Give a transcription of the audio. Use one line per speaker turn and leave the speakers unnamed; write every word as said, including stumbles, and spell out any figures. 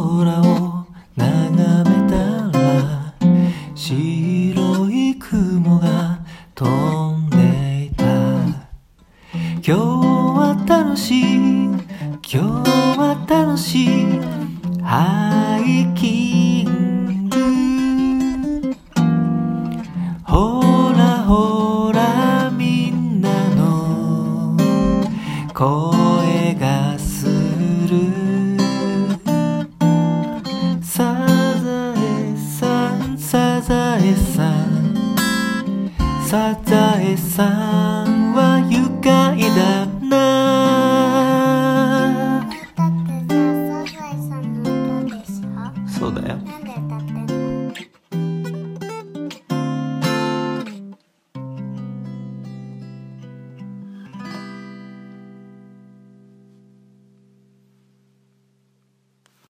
空を眺めたら白い雲が飛んでいた。今日は楽しい、今日は楽しいハイキング。ほらほらみんなの声がする。サザエさんサザエさんサザエさんは愉快だな。
だってさ、サザエさんの歌でしょ。
そうだよ。
なんで